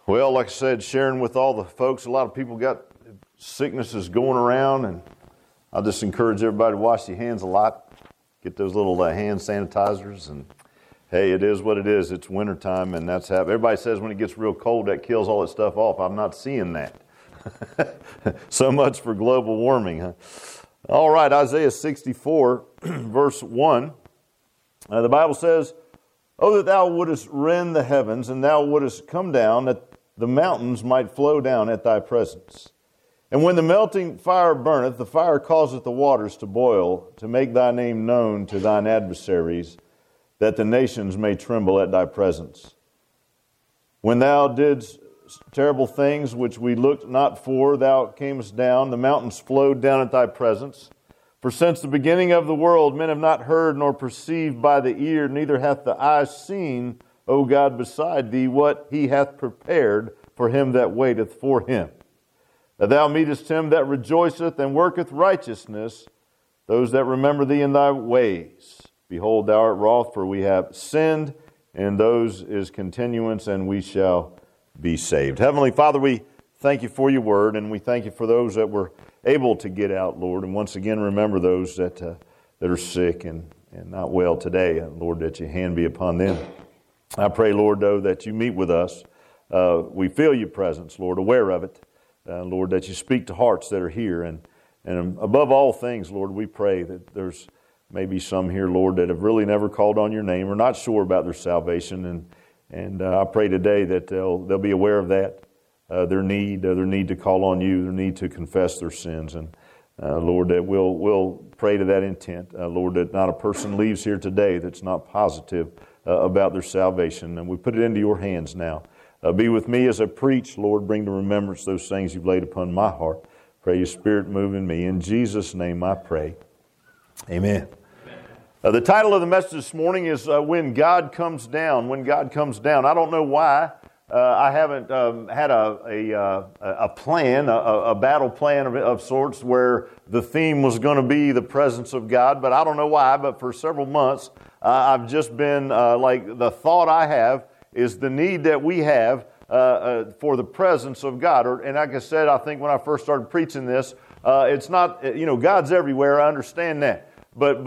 Well, like I said, sharing with all the folks, a lot of people got sicknesses going around, and I just encourage everybody to wash your hands a lot. Get those little hand sanitizers, and hey, it is what it is. It's wintertime, and that's how everybody says when it gets real cold, that kills all that stuff off. I'm not seeing that. So much for global warming, huh? All right, Isaiah 64, verse 1. The Bible says, "Oh, that thou wouldest rend the heavens, and thou wouldest come down, that the mountains might flow down at thy presence. And when the melting fire burneth, the fire causeth the waters to boil, to make thy name known to thine adversaries, that the nations may tremble at thy presence. When thou didst terrible things which we looked not for, thou camest down, the mountains flowed down at thy presence. For since the beginning of the world, men have not heard nor perceived by the ear, neither hath the eye seen, O God, beside thee, what he hath prepared for him that waiteth for him. That thou meetest him that rejoiceth and worketh righteousness, those that remember thee in thy ways. Behold, thou art wroth, for we have sinned, and those is continuance, and we shall be saved." Heavenly Father, we thank you for your word, and we thank you for those that were able to get out, Lord. And once again, remember those that are sick and not well today. And Lord, that your hand be upon them. I pray, Lord, though, that you meet with us. We feel your presence, Lord, aware of it. Lord, that you speak to hearts that are here. And above all things, Lord, we pray that there's maybe some here, Lord, that have really never called on your name or not sure about their salvation. And I pray today that they'll be aware of that, their need to call on you, their need to confess their sins. And Lord, that we'll pray to that intent. Lord, that not a person leaves here today that's not positive about their salvation. And we put it into your hands now. Be with me as I preach, Lord. Bring to remembrance those things you've laid upon my heart. Pray your Spirit move in me. In Jesus' name I pray. Amen. The title of the message this morning is When God Comes Down. When God Comes Down. I don't know why I haven't had a plan, a battle plan of sorts where the theme was going to be the presence of God, but I don't know why, but for several months I've just been like the thought I have is the need that we have for the presence of God. And like I said, I think when I first started preaching this, it's not, God's everywhere, I understand that. But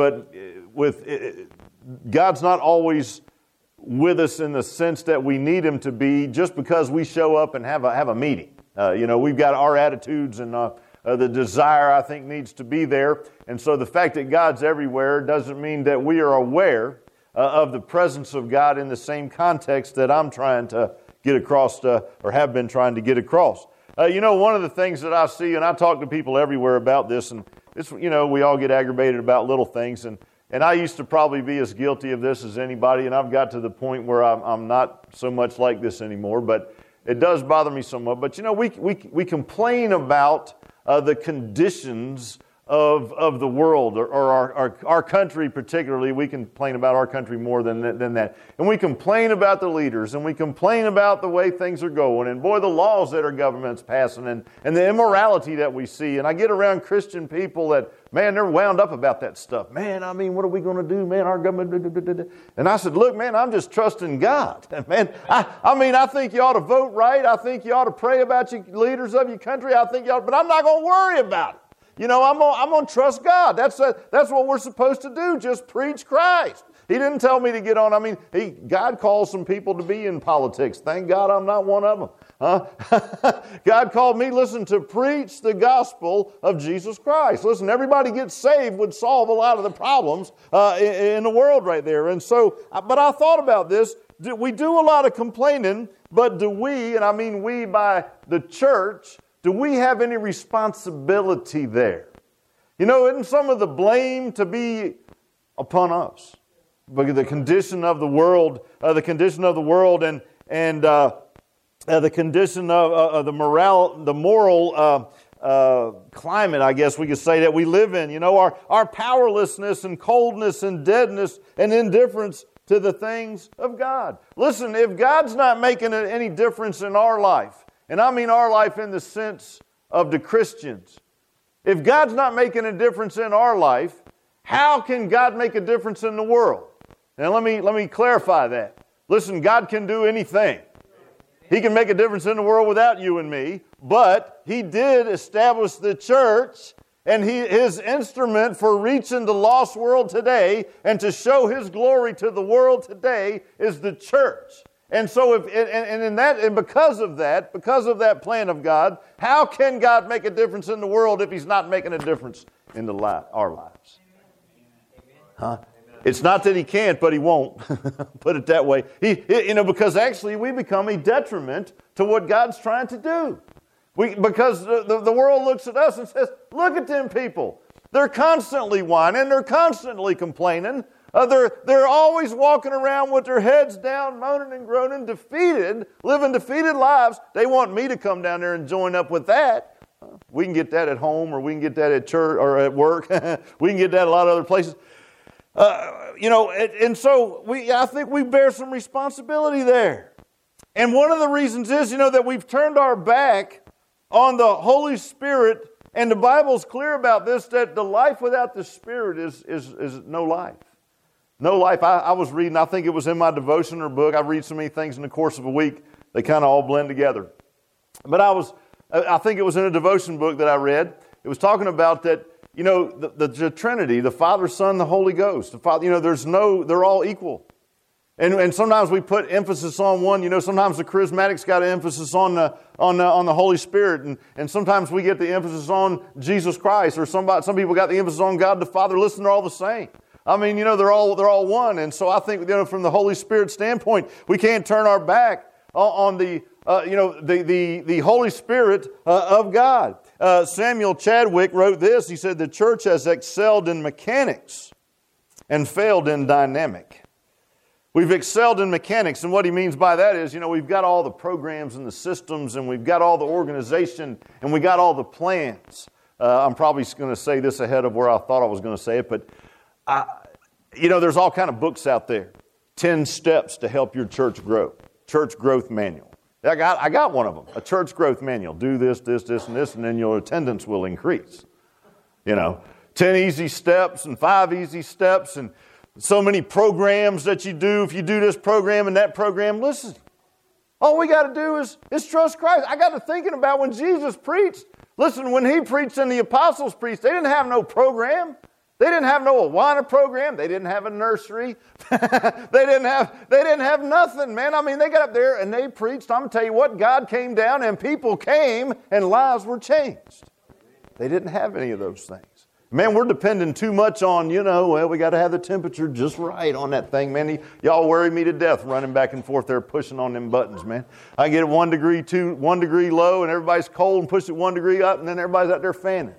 God's not always with us in the sense that we need Him to be just because we show up and have a meeting. We've got our attitudes and the desire, I think, needs to be there. And so the fact that God's everywhere doesn't mean that we are aware of the presence of God in the same context that I'm trying to get across or have been trying to get across. One of the things that I see, and I talk to people everywhere about this, and it's, we all get aggravated about little things, and I used to probably be as guilty of this as anybody, and I've got to the point where I'm not so much like this anymore, but it does bother me somewhat. But we complain about the conditions of the world or our country particularly. We complain about our country more than that. And we complain about the leaders, and we complain about the way things are going, and boy, the laws that our government's passing, and the immorality that we see. And I get around Christian people that, man, they're wound up about that stuff. Man, what are we going to do, man? Our government, And I said, look, man, I'm just trusting God. Man, I think you ought to vote right. I think you ought to pray about your leaders of your country. I think you ought, but I'm not going to worry about it. I'm going to trust God. That's what we're supposed to do, just preach Christ. He didn't tell me to get on. God calls some people to be in politics. Thank God I'm not one of them. God called me, to preach the gospel of Jesus Christ. Listen, everybody gets saved would solve a lot of the problems in the world right there. And so, but I thought about this. We do a lot of complaining, but do we, and I mean we by the church, do we have any responsibility there? Isn't some of the blame to be upon us? But the condition of the world, and the condition of the moral climate, I guess we could say, that we live in. Our powerlessness and coldness and deadness and indifference to the things of God. Listen, if God's not making any difference in our life, and I mean our life in the sense of the Christians. If God's not making a difference in our life, how can God make a difference in the world? Now let me clarify that. Listen, God can do anything. He can make a difference in the world without you and me, but He did establish the church, and His instrument for reaching the lost world today and to show His glory to the world today is the church. And so, because of that plan of God, how can God make a difference in the world if He's not making a difference in our lives? Huh? It's not that He can't, but He won't. Put it that way. Because actually we become a detriment to what God's trying to do. Because the world looks at us and says, look at them people. They're constantly whining. They're constantly complaining. They're always walking around with their heads down, moaning and groaning, defeated, living defeated lives. They want me to come down there and join up with that. We can get that at home, or we can get that at church or at work. We can get that a lot of other places. And so I think we bear some responsibility there. And one of the reasons is, that we've turned our back on the Holy Spirit, and the Bible's clear about this, that the life without the Spirit is no life. No life. I was reading, I think it was in my devotion or book. I read so many things in the course of a week, they kind of all blend together. But I think it was in a devotion book that I read. It was talking about that, the Trinity, the Father, Son, the Holy Ghost. The Father, they're all equal. And sometimes we put emphasis on one. Sometimes the charismatics got an emphasis on the Holy Spirit, and sometimes we get the emphasis on Jesus Christ, or some people got the emphasis on God the Father. Listen, they're all the same. I mean, they're all one. And so I think, from the Holy Spirit standpoint, we can't turn our back on the Holy Spirit of God. Samuel Chadwick wrote this. He said, the church has excelled in mechanics and failed in dynamic. We've excelled in mechanics, and what he means by that is, we've got all the programs and the systems, and we've got all the organization, and we got all the plans. I'm probably going to say this ahead of where I thought I was going to say it, but there's all kind of books out there. 10 steps to help your church grow. Church growth manual. I got one of them. A church growth manual. Do this, this, this, and this, and then your attendance will increase. 10 easy steps and 5 easy steps and so many programs that you do. If you do this program and that program, listen. All we got to do is trust Christ. I got to thinking about when Jesus preached. Listen, when He preached and the apostles preached, they didn't have no program. They didn't have no Awana program. They didn't have a nursery. They didn't have nothing, man. I mean, they got up there and they preached. I'm going to tell you what, God came down and people came and lives were changed. They didn't have any of those things. Man, we're depending too much on, we got to have the temperature just right on that thing, man. Y'all worry me to death running back and forth there pushing on them buttons, man. I get it 1 degree low, and everybody's cold, and push it 1 degree up, and then everybody's out there fanning.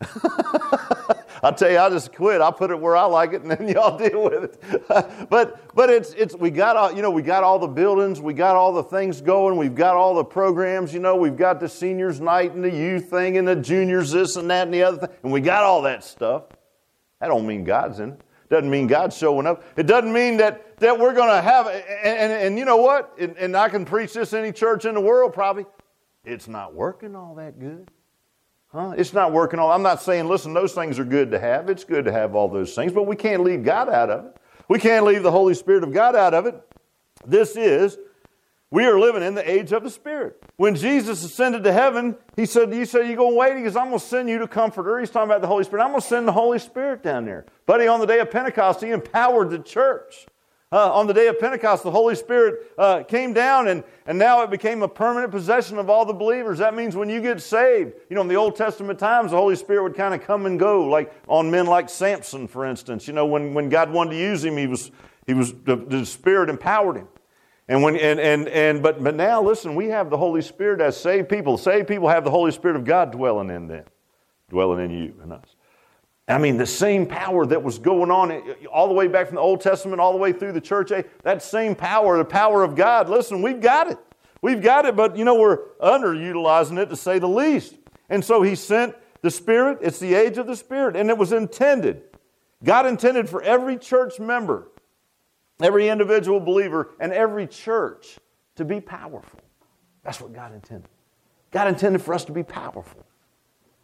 I tell you, I just quit. I put it where I like it, and then y'all deal with it. but we got all the buildings, we got all the things going, we've got all the programs. We've got the seniors' night and the youth thing and the juniors this and that and the other thing, and we got all that stuff. That don't mean God's in it. Doesn't mean God's showing up. It doesn't mean that we're going to have it. And you know what? And I can preach this any church in the world probably. It's not working all that good. It's not working all. I'm not saying, listen, those things are good to have. It's good to have all those things, but we can't leave God out of it. We can't leave the Holy Spirit of God out of it. We are living in the age of the Spirit. When Jesus ascended to heaven, He said, you going to wait? He goes, I'm going to send you the Comforter. He's talking about the Holy Spirit. I'm going to send the Holy Spirit down there. Buddy, on the day of Pentecost, He empowered the church. On the day of Pentecost, the Holy Spirit came down, and now it became a permanent possession of all the believers. That means when you get saved, in the Old Testament times, the Holy Spirit would kind of come and go, like on men like Samson, for instance. When God wanted to use him, the Spirit empowered him. But now, listen, we have the Holy Spirit as saved people. Saved people have the Holy Spirit of God dwelling in them, dwelling in you and us. I mean, the same power that was going on all the way back from the Old Testament, all the way through the church age, that same power, the power of God, listen, we've got it. We've got it, but, we're underutilizing it to say the least. And so He sent the Spirit. It's the age of the Spirit, and it was intended. God intended for every church member, every individual believer, and every church to be powerful. That's what God intended. God intended for us to be powerful.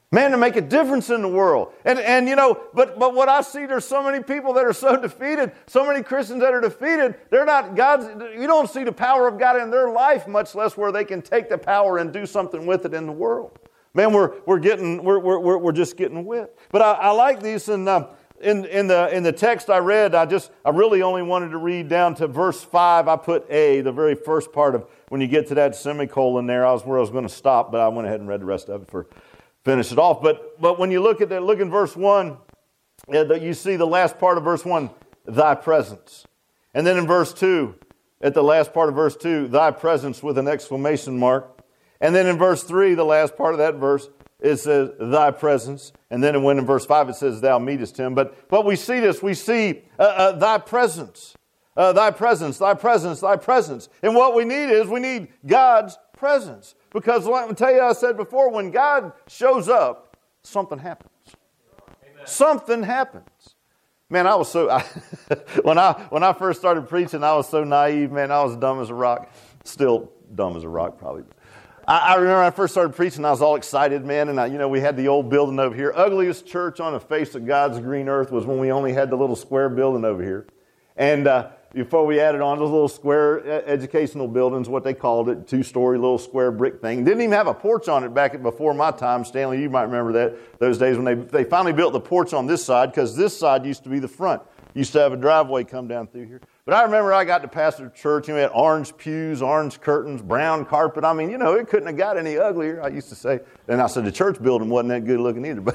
Man, to make a difference in the world. And you know, but what I see, there's so many people that are so defeated, so many Christians that are defeated, they're not God's, you don't see the power of God in their life, much less where they can take the power and do something with it in the world. Man, we're just getting whipped. But I like these in the text I read. I really only wanted to read down to verse 5. I put A, the very first part of when you get to that semicolon there. I was going to stop, but I went ahead and read the rest of it for finish it off. But when you look at that, look in verse 1, you see the last part of verse 1, thy presence. And then in verse 2, at the last part of verse 2, thy presence with an exclamation mark. And then in verse 3, the last part of that verse, it says thy presence. And then in verse 5, it says thou meetest him. But we see this, we see thy presence. Thy presence, thy presence, thy presence. And what we need God's presence. Because let me tell you, I said before, when God shows up, something happens. Amen. Something happens. Man, I was so when I first started preaching, I was so naive, man. I was dumb as a rock. Still dumb as a rock, probably. I remember when I first started preaching, I was all excited, man. And we had the old building over here. Ugliest church on the face of God's green earth was when we only had the little square building over here. And before we added on those little square educational buildings, what they called it, 2-story little square brick thing. Didn't even have a porch on it before my time. Stanley, you might remember those days when they finally built the porch on this side, because this side used to be the front. Used to have a driveway come down through here. But I remember I got to pastor the church, we had orange pews, orange curtains, brown carpet. I mean, it couldn't have got any uglier, I used to say. And I said the church building wasn't that good looking either.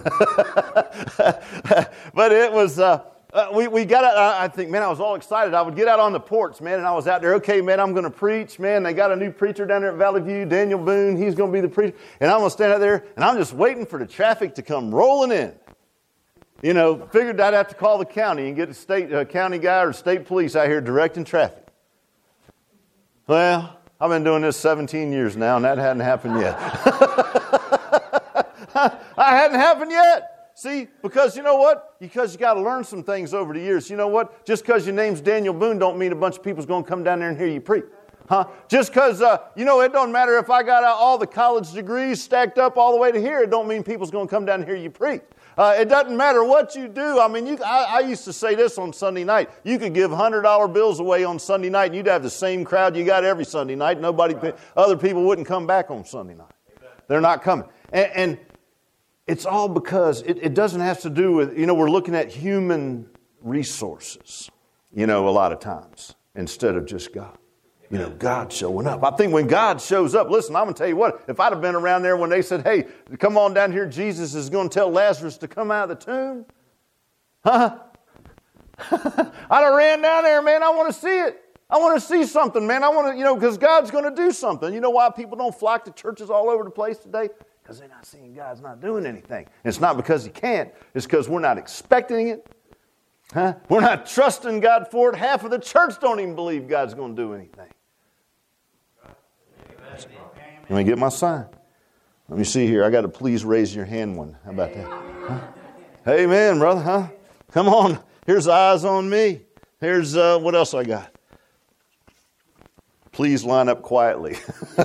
But it was... we got out, I think, man, I was all excited. I would get out on the porch, man, and I was out there, okay, man, I'm going to preach, man. They got a new preacher down there at Valley View, Daniel Boone. He's going to be the preacher. And I'm going to stand out there, and I'm just waiting for the traffic to come rolling in. Figured I'd have to call the county and get a county guy or state police out here directing traffic. Well, I've been doing this 17 years now, and that hadn't happened yet. I hadn't happened yet. See, because you know what? Because you got to learn some things over the years. You know what? Just because your name's Daniel Boone don't mean a bunch of people's going to come down there and hear you preach. Huh? Just because, it don't matter if I got all the college degrees stacked up all the way to here, it don't mean people's going to come down and hear you preach. It doesn't matter what you do. I mean, I used to say this on Sunday night. You could give $100 bills away on Sunday night, and you'd have the same crowd you got every Sunday night. Other people wouldn't come back on Sunday night. They're not coming. And it's all because it doesn't have to do with, we're looking at human resources, a lot of times, instead of just God. God showing up. I think when God shows up, listen, I'm going to tell you what, if I'd have been around there when they said, hey, come on down here, Jesus is going to tell Lazarus to come out of the tomb. I'd have ran down there, man, I want to see it. I want to see something, man. I want to, because God's going to do something. You know why people don't flock to churches all over the place today? Because they're not seeing God's not doing anything. And it's not because He can't. It's because we're not expecting it. We're not trusting God for it. Half of the church don't even believe God's going to do anything. Let me get my sign. Let me see here. I got a please raise your hand one. How about that? Huh? Amen, brother. Huh? Come on. Here's eyes on me. Here's what else I got. Please line up quietly.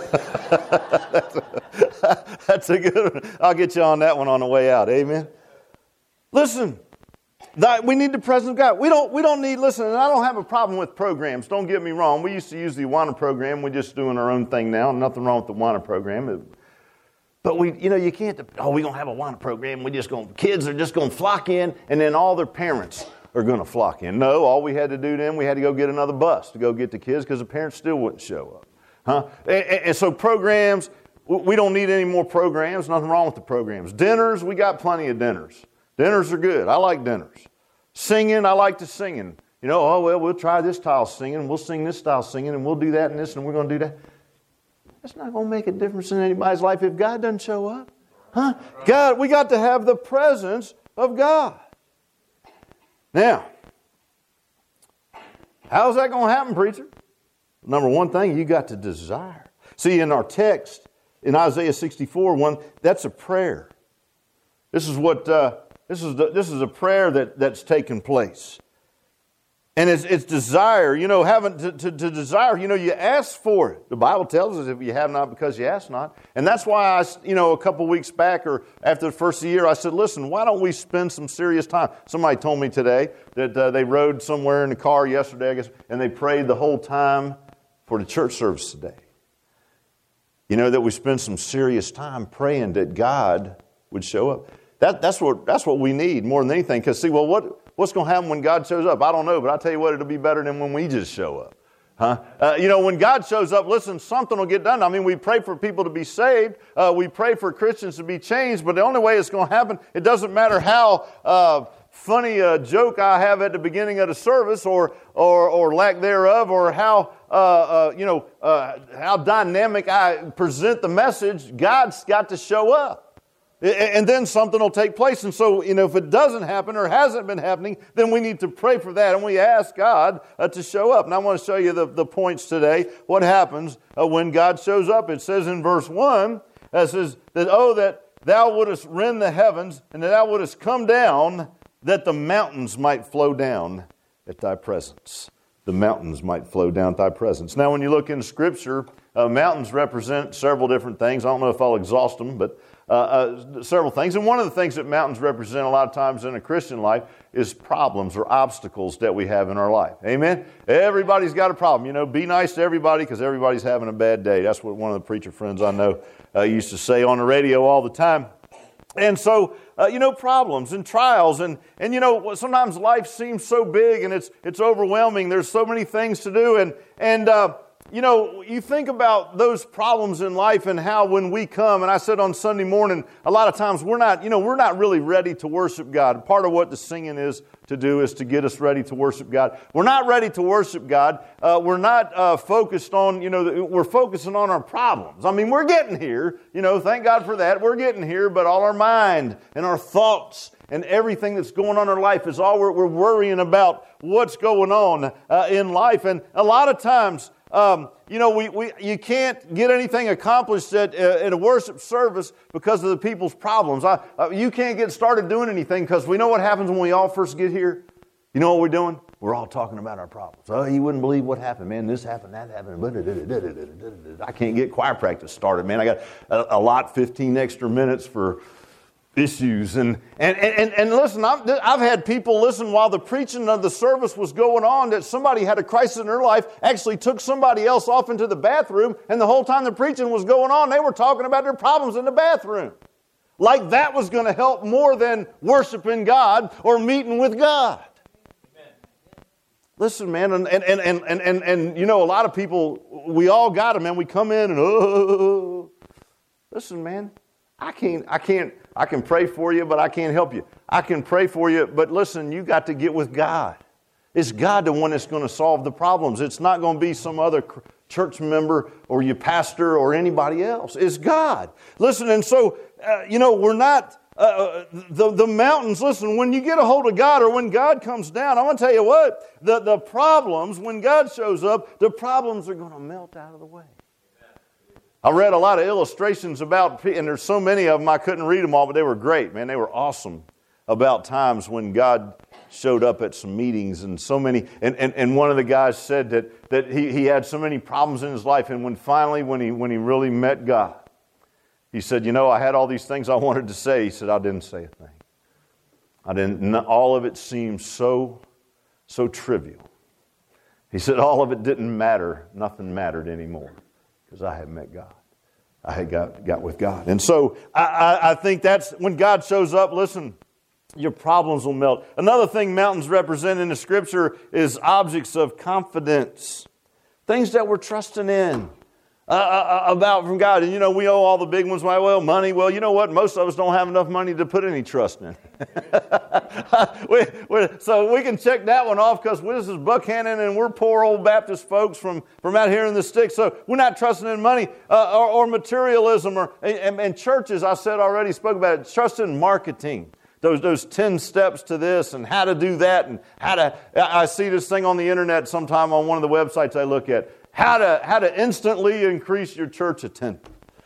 That's a good one. I'll get you on that one on the way out. Amen. Listen, we need the presence of God. We don't need, listen, and I don't have a problem with programs. Don't get me wrong. We used to use the Awana program. We're just doing our own thing now. Nothing wrong with the Awana program. But you can't, we're going to have a Awana program. Kids are just going to flock in, and then all their parents are going to flock in. No, all we had to do then, we had to go get another bus to go get the kids because the parents still wouldn't show up. And so programs, we don't need any more programs. Nothing wrong with the programs. Dinners, we got plenty of dinners. Dinners are good. I like dinners. Singing, I like to singing. We'll try this style singing. We'll sing this style singing, and we'll do that and this, and we're going to do that. That's not going to make a difference in anybody's life if God doesn't show up. God, we got to have the presence of God. Now, how's that going to happen, preacher? Number one thing, you got to desire. See, in our text, in Isaiah 64:1, that's a prayer. This is a prayer that's taken place. And it's desire, having to desire, you ask for it. The Bible tells us if you have not because you ask not. And that's why a couple weeks back or after the first of the year, I said, listen, why don't we spend some serious time? Somebody told me today that they rode somewhere in the car yesterday, I guess, and they prayed the whole time for the church service today. That we spend some serious time praying that God would show up. That's what we need more than anything. Because see, what's going to happen when God shows up? I don't know, but I'll tell you what, it'll be better than when we just show up. When God shows up, listen, something will get done. I mean, we pray for people to be saved. We pray for Christians to be changed. But the only way it's going to happen, it doesn't matter how funny a joke I have at the beginning of the service or lack thereof, or how dynamic I present the message. God's got to show up. And then something will take place. And so, if it doesn't happen or hasn't been happening, then we need to pray for that. And we ask God to show up. And I want to show you the points today. What happens when God shows up? It says in verse 1, it says that thou wouldest rend the heavens, and that thou wouldest come down, that the mountains might flow down at thy presence. The mountains might flow down at thy presence. Now, when you look in Scripture, mountains represent several different things. I don't know if I'll exhaust them, but several things. And one of the things that mountains represent a lot of times in a Christian life is problems or obstacles that we have in our life. Amen? Everybody's got a problem. Be nice to everybody because everybody's having a bad day. That's what one of the preacher friends I know used to say on the radio all the time. And so, problems and trials and sometimes life seems so big and it's overwhelming. There's so many things to do and you think about those problems in life and how when we come, and I said on Sunday morning, a lot of times we're not really ready to worship God. Part of what the singing is to do is to get us ready to worship God. We're not ready to worship God. We're not focused on, we're focusing on our problems. I mean, we're getting here, thank God for that. We're getting here, but all our mind and our thoughts and everything that's going on in our life is all we're worrying about what's going on in life. And a lot of times, you can't get anything accomplished at a worship service because of the people's problems. You can't get started doing anything because we know what happens when we all first get here. You know what we're doing? We're all talking about our problems. Oh, you wouldn't believe what happened, man. This happened, that happened. I can't get choir practice started, man. I got a lot, 15 extra minutes for issues. And listen, I've had people listen while the preaching of the service was going on that somebody had a crisis in their life, actually took somebody else off into the bathroom, and the whole time the preaching was going on, they were talking about their problems in the bathroom. Like that was going to help more than worshiping God or meeting with God. Amen. Listen, man, and a lot of people, we all got them, man. We come in and, listen, man, I can pray for you, but I can't help you. I can pray for you, but listen, you got to get with God. It's God the one that's going to solve the problems. It's not going to be some other church member or your pastor or anybody else. It's God. Listen, and so, we're not, the mountains, listen, when you get a hold of God or when God comes down, I want to tell you what, the problems, when God shows up, the problems are going to melt out of the way. I read a lot of illustrations about, and there's so many of them, I couldn't read them all, but they were great, man. They were awesome about times when God showed up at some meetings and so many, and one of the guys said that he had so many problems in his life, and when he really met God, he said, I had all these things I wanted to say. He said, I didn't say a thing. All of it seemed so trivial. He said, all of it didn't matter. Nothing mattered anymore. Because I had met God. I had got with God. And so I think that's when God shows up, listen, your problems will melt. Another thing mountains represent in the Scripture is objects of confidence. Things that we're trusting in about from God. And we owe all the big ones. Well, money. Well, you know what? Most of us don't have enough money to put any trust in. So we can check that one off because this is Buckhannon and we're poor old Baptist folks from out here in the sticks. So we're not trusting in money or materialism and churches. I said already, spoke about it. Trust in marketing. Those 10 steps to this and how to do that and I see this thing on the internet sometime on one of the websites I look at. How to instantly increase your church attendance.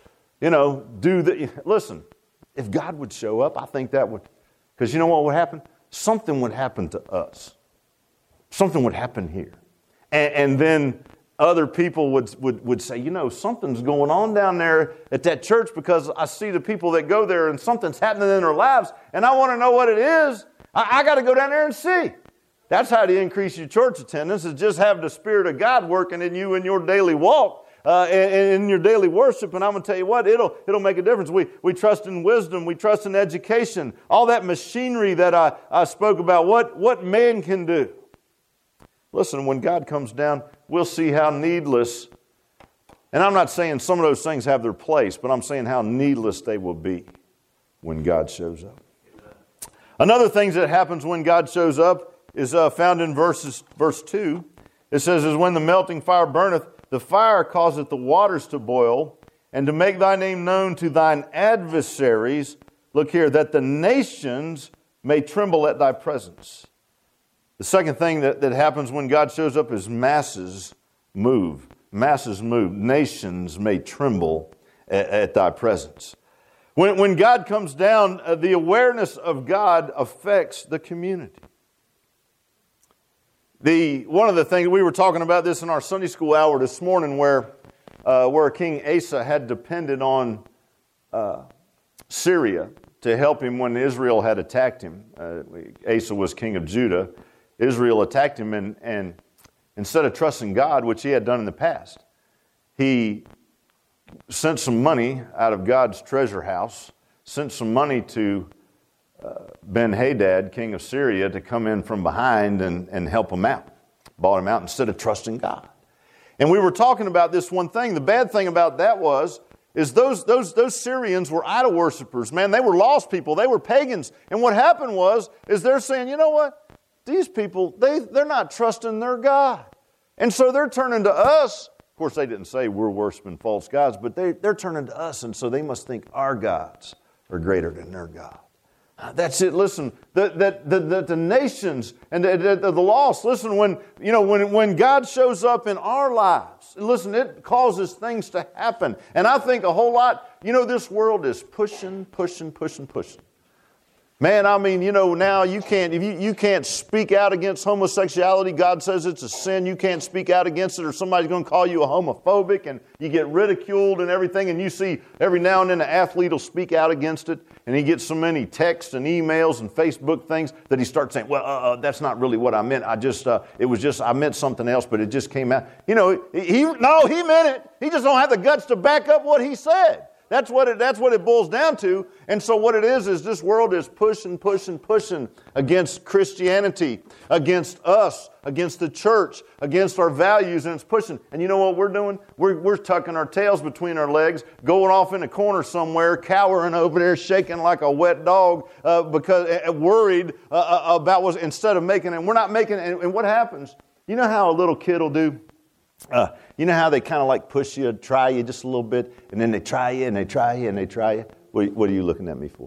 Listen, if God would show up, I think that would, because you know what would happen? Something would happen to us. something would happen here. And then other people would say, something's going on down there at that church because I see the people that go there and something's happening in their lives and I want to know what it is. I got to go down there and see. That's how to increase your church attendance, is just have the Spirit of God working in you in your daily walk, in your daily worship. And I'm going to tell you what, it'll make a difference. We trust in wisdom. We trust in education. All that machinery that I spoke about, what man can do. Listen, when God comes down, we'll see how needless, and I'm not saying some of those things have their place, but I'm saying how needless they will be when God shows up. Another thing that happens when God shows up is found in verse 2. It says, "As when the melting fire burneth, the fire causeth the waters to boil, and to make thy name known to thine adversaries," look here, "that the nations may tremble at thy presence." The second thing that happens when God shows up is masses move. Masses move. Nations may tremble at thy presence. When God comes down, the awareness of God affects the community. One of the things, we were talking about this in our Sunday school hour this morning, where King Asa had depended on Syria to help him when Israel had attacked him. Asa was king of Judah. Israel attacked him, and instead of trusting God, which he had done in the past, he sent some money out of God's treasure house, sent some money to Ben-Hadad, king of Syria, to come in from behind and help him out. Bought him out instead of trusting God. And we were talking about this one thing. The bad thing about that is those Syrians were idol worshipers. Man, they were lost people. They were pagans. And what happened is they're saying, you know what? These people, they're not trusting their God. And so they're turning to us. Of course, they didn't say we're worshiping false gods, but they're turning to us, and so they must think our gods are greater than their God. That's it. Listen, the nations and the lost. Listen, when God shows up in our lives, listen, it causes things to happen. And I think a whole lot. This world is pushing. Man, I mean, now you can't speak out against homosexuality. God says it's a sin. You can't speak out against it, or somebody's going to call you a homophobic, and you get ridiculed and everything. And you see every now and then an athlete will speak out against it, and he gets so many texts and emails and Facebook things that he starts saying, well, that's not really what I meant. I meant something else, but it just came out. He meant it. He just don't have the guts to back up what he said. That's what it boils down to. And so what it is this world is pushing against Christianity, against us, against the church, against our values, and it's pushing. And you know what we're doing? We're tucking our tails between our legs, going off in a corner somewhere, cowering over there, shaking like a wet dog, because worried about what, instead of making it. We're not making it. And what happens? You know how a little kid will do? You know how they kind of like push you, try you just a little bit, and then they try you, and they try you, and they try you? What are you looking at me for?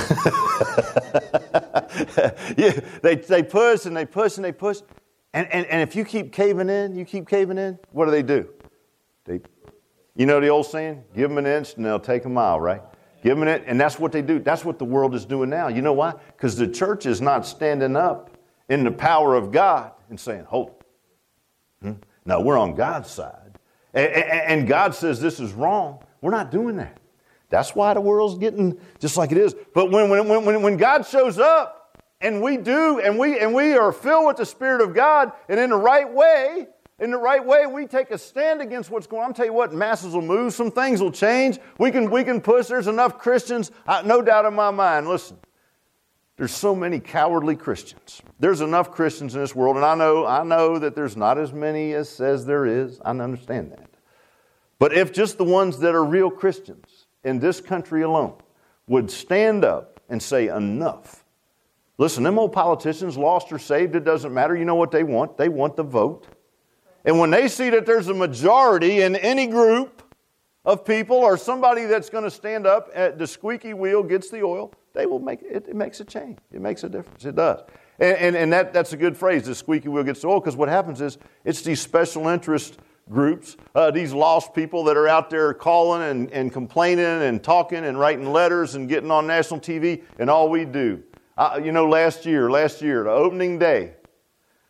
Yeah, they push, and they push, and they push. And if you keep caving in, what do? You know the old saying? Give them an inch, and they'll take a mile, right? Give them an inch, and that's what they do. That's what the world is doing now. You know why? Because the church is not standing up in the power of God and saying, hold it. No, we're on God's side. And God says this is wrong. We're not doing that. That's why the world's getting just like it is. But when God shows up, and we do, and we are filled with the Spirit of God, and in the right way, we take a stand against what's going on. I'll tell you what, masses will move. Some things will change. We can push. There's enough Christians. No doubt in my mind. Listen. There's so many cowardly Christians. There's enough Christians in this world, and I know that there's not as many as says there is. I understand that. But if just the ones that are real Christians in this country alone would stand up and say enough. Listen, them old politicians, lost or saved, it doesn't matter. You know what they want? They want the vote. And when they see that there's a majority in any group of people or somebody that's going to stand up, at the squeaky wheel gets the oil, they will make it. It makes a change. It makes a difference. It does. And that's a good phrase, the squeaky wheel gets the oil, because what happens is it's these special interest groups, these lost people that are out there calling and complaining and talking and writing letters and getting on national TV, and all we do. Last year, the opening day,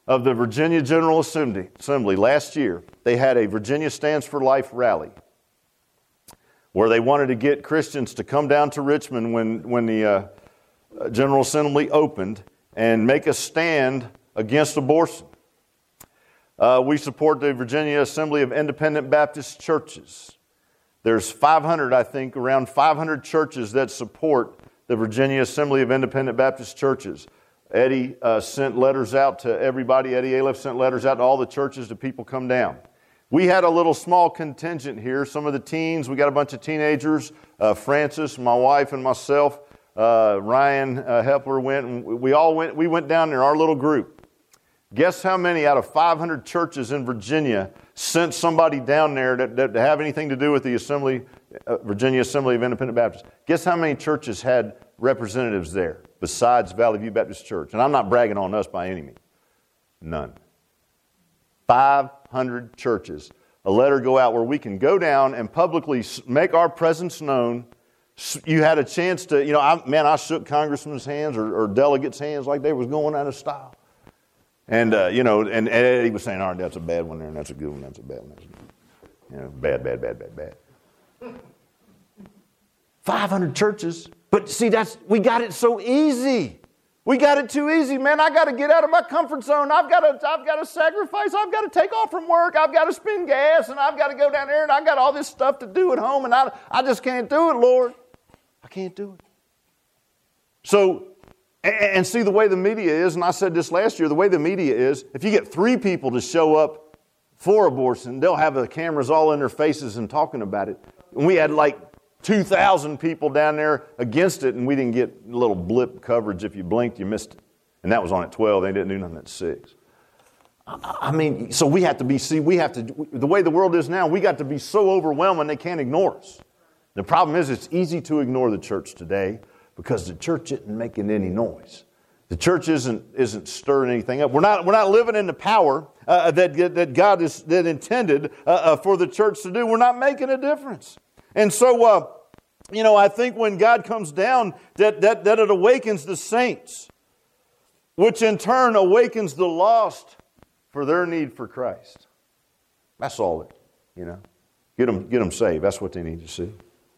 of the Virginia General Assembly last year, they had a Virginia Stands for Life rally where they wanted to get Christians to come down to Richmond when the General Assembly opened and make a stand against abortion. We support the Virginia Assembly of Independent Baptist Churches. There's 500, I think, around 500 churches that support the Virginia Assembly of Independent Baptist Churches. Eddie sent letters out to everybody. Eddie Aleph sent letters out to all the churches to people come down. We had a little small contingent here. Some of the teens, we got a bunch of teenagers. Francis, my wife, and myself. Ryan Hepler went, and we went down there, our little group. Guess how many out of 500 churches in Virginia sent somebody down there to have anything to do with the Virginia Assembly of Independent Baptists? Guess how many churches had representatives there besides Valley View Baptist Church? And I'm not bragging on us by any means. None. 500 churches. A letter go out where we can go down and publicly make our presence known. You had a chance to, I shook congressmen's hands or delegates' hands like they was going out of style. And, and Eddie was saying, all right, that's a bad one there, and that's a good one, that's a bad one. That's a good one. Bad. 500 churches. But see, we got it so easy. We got it too easy, man. I got to get out of my comfort zone. I've got to sacrifice. I've got to take off from work. I've got to spend gas, and I've got to go down there, and I've got all this stuff to do at home, and I just can't do it, Lord. I can't do it. So, and see the way the media is, and I said this last year, the way the media is, if you get 3 people to show up for abortion, they'll have the cameras all in their faces and talking about it. And we had like 2,000 people down there against it, and we didn't get a little blip coverage. If you blinked, you missed it. And that was on at 12. They didn't do nothing at 6. I mean, so we have to the way the world is now, we got to be so overwhelming they can't ignore us. The problem is it's easy to ignore the church today because the church isn't making any noise. The church isn't stirring anything up. We're not living in the power that God intended for the church to do. We're not making a difference. And so, I think when God comes down, that it awakens the saints, which in turn awakens the lost for their need for Christ. That's all get them saved. That's what they need to see.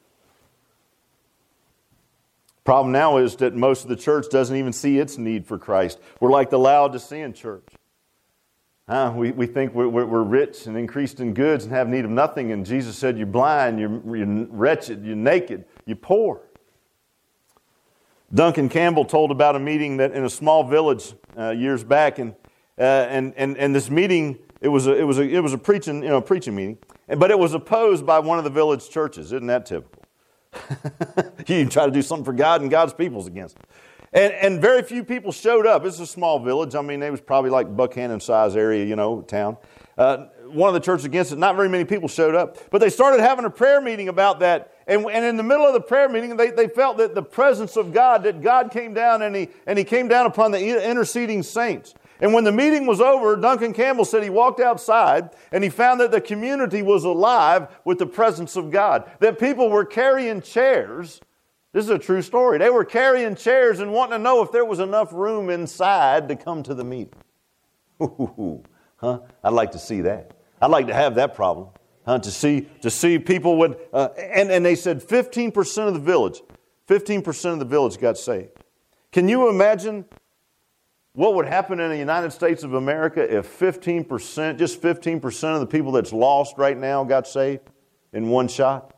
Problem now is that most of the church doesn't even see its need for Christ. We're like the Laodicean church. We think we're rich and increased in goods and have need of nothing. And Jesus said, you're blind, you're wretched, you're naked, you're poor. Duncan Campbell told about a meeting that in a small village years back, and this meeting it was a preaching meeting, but it was opposed by one of the village churches. Isn't that typical? You try to do something for God and God's people's against it. And very few people showed up. It's a small village. I mean, it was probably like Buckhannon size area, town. One of the churches against it, not very many people showed up. But they started having a prayer meeting about that. And in the middle of the prayer meeting, they felt that the presence of God, that God came down and he came down upon the interceding saints. And when the meeting was over, Duncan Campbell said he walked outside and he found that the community was alive with the presence of God. That people were carrying chairs. This is a true story. They were carrying chairs and wanting to know if there was enough room inside to come to the meeting. I'd like to see that. I'd like to have that problem. To see people would, and they said 15% of the village got saved. Can you imagine what would happen in the United States of America if 15% of the people that's lost right now got saved in one shot?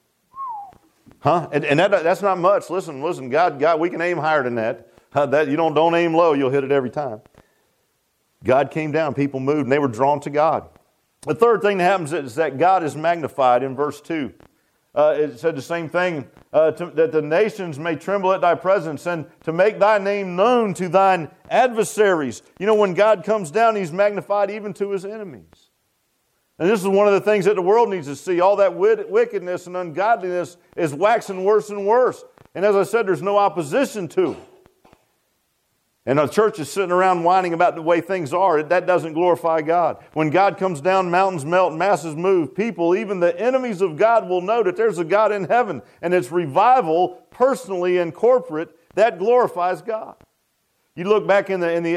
And that's not much. Listen, God, we can aim higher than that. That you don't aim low, you'll hit it every time. God came down, people moved, and they were drawn to God. The third thing that happens is that God is magnified in verse 2. It said the same thing, that the nations may tremble at thy presence and to make thy name known to thine adversaries. When God comes down, he's magnified even to his enemies. And this is one of the things that the world needs to see. All that wickedness and ungodliness is waxing worse and worse. And as I said, there's no opposition to it. And the church is sitting around whining about the way things are. That doesn't glorify God. When God comes down, mountains melt, masses move. People, even the enemies of God, will know that there's a God in heaven. And it's revival, personally and corporate, that glorifies God. You look back in the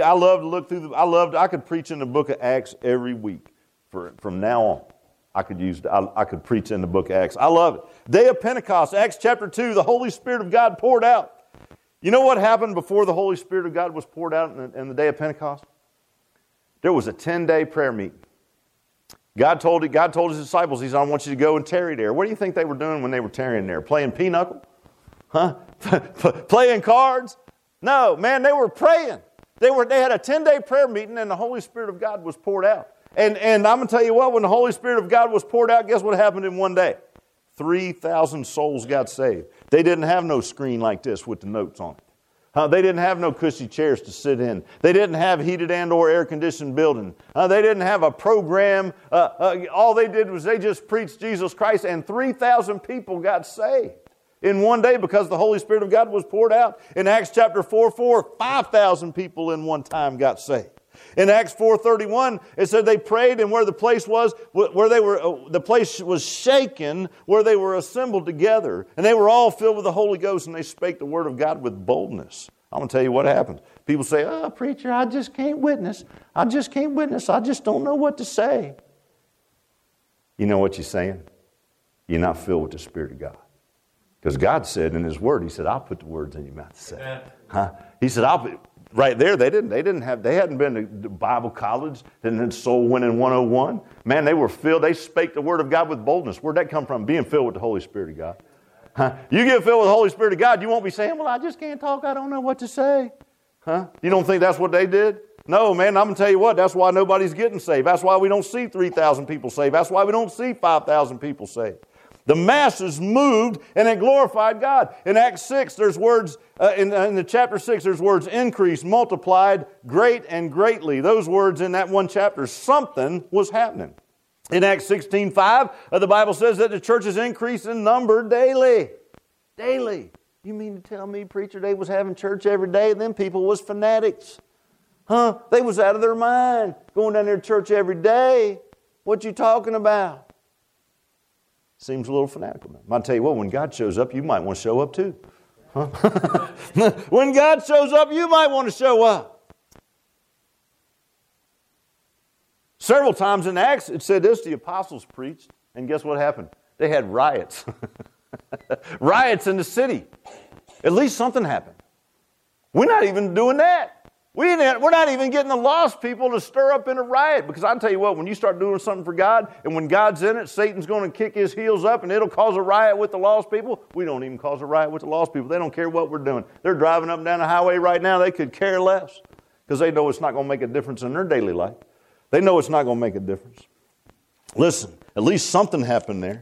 I could preach in the book of Acts every week from now on. I could preach in the book of Acts. I love it. Day of Pentecost, Acts chapter 2, the Holy Spirit of God poured out. You know what happened before the Holy Spirit of God was poured out in the day of Pentecost? There was a 10-day prayer meeting. God told his disciples, he said, I want you to go and tarry there. What do you think they were doing when they were tarrying there? Playing pinochle? Huh? Playing cards? No, man, they were praying. They had a 10-day prayer meeting, and the Holy Spirit of God was poured out. And I'm going to tell you what, when the Holy Spirit of God was poured out, guess what happened in one day? 3,000 souls got saved. They didn't have no screen like this with the notes on it. They didn't have no cushy chairs to sit in. They didn't have heated and or air-conditioned building. They didn't have a program. All they did was they just preached Jesus Christ, and 3,000 people got saved in one day because the Holy Spirit of God was poured out. In Acts chapter 4, 5,000 people in one time got saved. In Acts 4:31, it said they prayed, and where the place was, the place was shaken, where they were assembled together, and they were all filled with the Holy Ghost, and they spake the word of God with boldness. I'm going to tell you what happened. People say, "Oh, preacher, I just can't witness. I just don't know what to say." You know what you're saying? You're not filled with the Spirit of God. Because God said in His Word, He said, "I'll put the words in your mouth to say." He said, right there, they hadn't been to Bible college, didn't have soul winning 101. Man, they were filled, they spake the word of God with boldness. Where'd that come from? Being filled with the Holy Spirit of God. You get filled with the Holy Spirit of God, you won't be saying, "Well, I just can't talk, I don't know what to say." You don't think that's what they did? No, man, I'm going to tell you what, that's why nobody's getting saved. That's why we don't see 3,000 people saved. That's why we don't see 5,000 people saved. The masses moved and it glorified God. In Acts 6, there's words, in the chapter 6, there's words increased, multiplied, great and greatly. Those words in that one chapter, something was happening. In Acts 16:5, the Bible says that the churches increased in number daily. Daily. You mean to tell me, preacher, they was having church every day? Them people was fanatics. They was out of their mind going down there to church every day. What you talking about? Seems a little fanatical. I'll tell you what, when God shows up, you might want to show up too. When God shows up, you might want to show up. Several times in Acts, it said this, the apostles preached, and guess what happened? They had riots. Riots in the city. At least something happened. We're not even doing that. We're not even getting the lost people to stir up in a riot. Because I'll tell you what, when you start doing something for God, and when God's in it, Satan's going to kick his heels up and it'll cause a riot with the lost people. We don't even cause a riot with the lost people. They don't care what we're doing. They're driving up and down the highway right now. They could care less. Because they know it's not going to make a difference in their daily life. They know it's not going to make a difference. Listen, at least something happened there.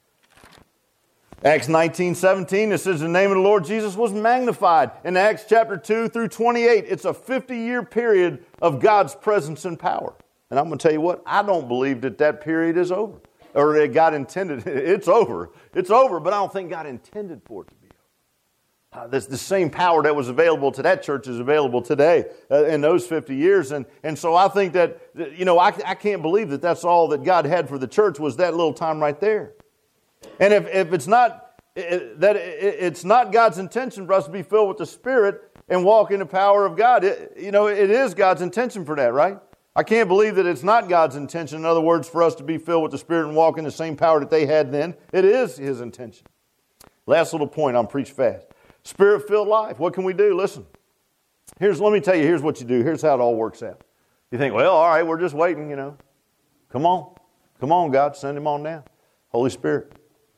Acts 19:17, it says the name of the Lord Jesus was magnified. In Acts chapter 2 through 28, it's a 50-year period of God's presence and power. And I'm going to tell you what, I don't believe that period is over. Or that God intended, it's over. It's over, but I don't think God intended for it to be over. The same power that was available to that church is available today in those 50 years. And so I think that, I can't believe that that's all that God had for the church was that little time right there. And if it's not it's not God's intention for us to be filled with the Spirit and walk in the power of God, it is God's intention for that, right? I can't believe that it's not God's intention, in other words, for us to be filled with the Spirit and walk in the same power that they had then. It is His intention. Last little point, I'm preach fast. Spirit-filled life. What can we do? Listen. Let me tell you, here's what you do. Here's how it all works out. You think, well, all right, we're just waiting, Come on. Come on, God, send Him on down. Holy Spirit.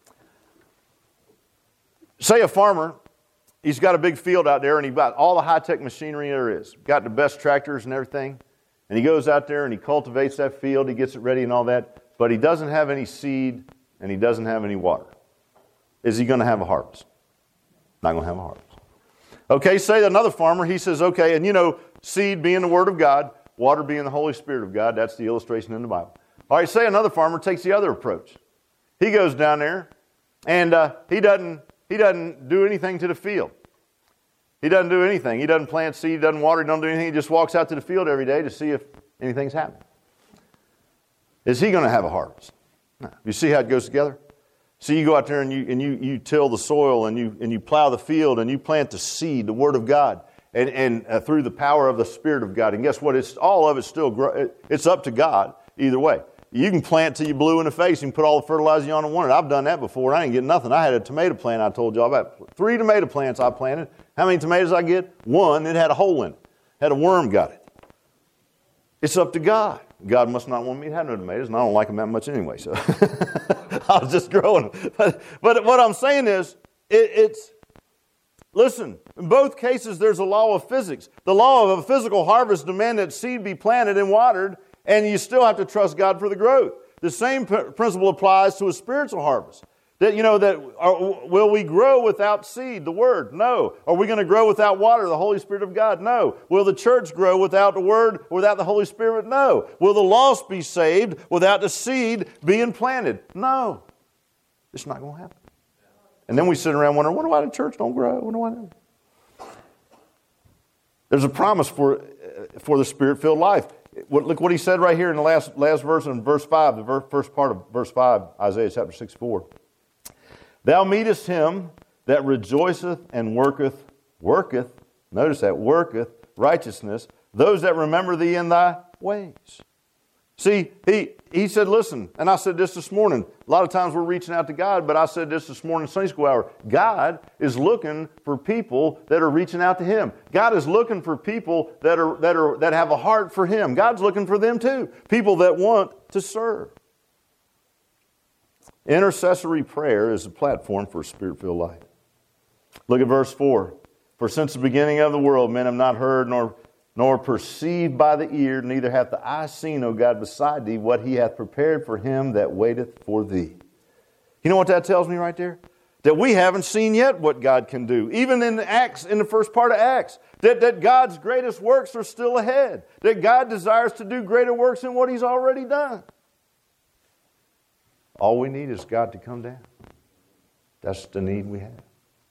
Say a farmer, he's got a big field out there and he's got all the high-tech machinery there is. Got the best tractors and everything. And he goes out there and he cultivates that field, he gets it ready and all that. But he doesn't have any seed and he doesn't have any water. Is he going to have a harvest? Not going to have a harvest. Okay, say another farmer, he says, okay, and seed being the Word of God, water being the Holy Spirit of God, that's the illustration in the Bible. All right, say another farmer takes the other approach. He goes down there and he doesn't do anything to the field. He doesn't do anything. He doesn't plant seed, he doesn't water, he doesn't do anything. He just walks out to the field every day to see if anything's happening. Is he going to have a harvest? No. You see how it goes together? So you go out there and you till the soil and you plow the field and you plant the seed, the Word of God. and through the power of the Spirit of God. And guess what? All of it's still it's up to God either way. You can plant till you're blue in the face and put all the fertilizer on and want it. I've done that before. I didn't get nothing. I had a tomato plant I told y'all about. 3 tomato plants I planted. How many tomatoes I get? 1. It had a hole in it. Had a worm got it. It's up to God. God must not want me to have no tomatoes, and I don't like them that much anyway. So I was just growing them. But what I'm saying is, listen, in both cases there's a law of physics. The law of a physical harvest demands that seed be planted and watered, and you still have to trust God for the growth. The same principle applies to a spiritual harvest. Will we grow without seed, the Word? No. Are we going to grow without water, the Holy Spirit of God? No. Will the church grow without the Word, without the Holy Spirit? No. Will the lost be saved without the seed being planted? No. It's not going to happen. And then we sit around wondering, wonder why the church don't grow? Wonder why. There's a promise for the Spirit-filled life. Look what he said right here in the last verse in verse 5, the first part of verse 5, Isaiah chapter 64. Thou meetest him that rejoiceth and worketh, notice that, worketh righteousness, those that remember thee in thy ways. See, he said, listen, and I said this morning, a lot of times we're reaching out to God, but I said this morning in Sunday school hour, God is looking for people that are reaching out to Him. God is looking for people that have a heart for Him. God's looking for them too, people that want to serve. Intercessory prayer is a platform for a Spirit-filled life. Look at verse 4. For since the beginning of the world, men have not heard nor perceived by the ear, neither hath the eye seen, O God, beside thee, what He hath prepared for him that waiteth for thee. You know what that tells me right there? That we haven't seen yet what God can do. Even in Acts, in the first part of Acts, that God's greatest works are still ahead. That God desires to do greater works than what He's already done. All we need is God to come down. That's the need we have.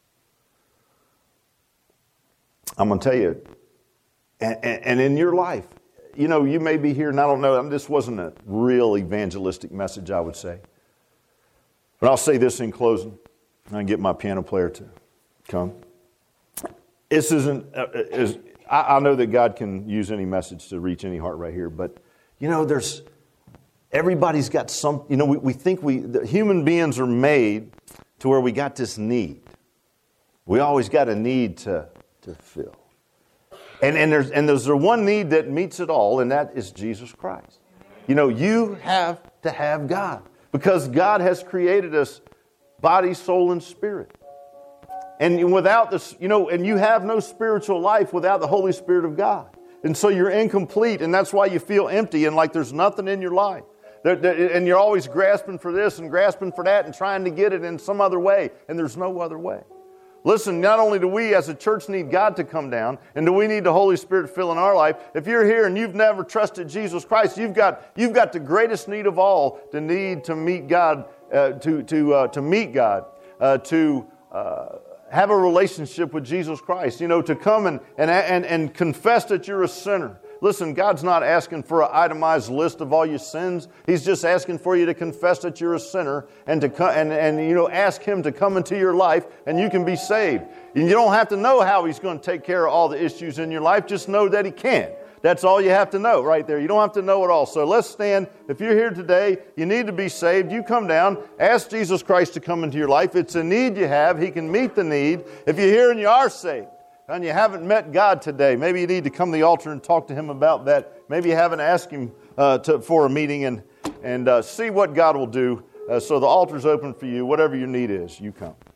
I'm going to tell you, and in your life, you may be here, and I don't know, this wasn't a real evangelistic message, I would say. But I'll say this in closing, and I get my piano player to come. This isn't, I know that God can use any message to reach any heart right here, but, everybody's got some, we think the human beings are made to where we got this need. We always got a need to fill. And there's the one need that meets it all, and that is Jesus Christ. You have to have God because God has created us body, soul, and spirit. And without this, and you have no spiritual life without the Holy Spirit of God. And so you're incomplete, and that's why you feel empty and like there's nothing in your life. And you're always grasping for this and grasping for that and trying to get it in some other way, and there's no other way. Listen, not only do we as a church need God to come down, and do we need the Holy Spirit to fill in our life, if you're here and you've never trusted Jesus Christ, you've got the greatest need of all, the need to meet God, to meet God, to have a relationship with Jesus Christ, to come and confess that you're a sinner. Listen, God's not asking for an itemized list of all your sins. He's just asking for you to confess that you're a sinner and to ask Him to come into your life, and you can be saved. And you don't have to know how He's going to take care of all the issues in your life. Just know that He can. That's all you have to know right there. You don't have to know it all. So let's stand. If you're here today, you need to be saved. You come down, ask Jesus Christ to come into your life. It's a need you have. He can meet the need. If you're here and you are saved, and you haven't met God today, maybe you need to come to the altar and talk to Him about that. Maybe you haven't asked Him for a meeting and see what God will do. So the altar's open for you. Whatever your need is, you come.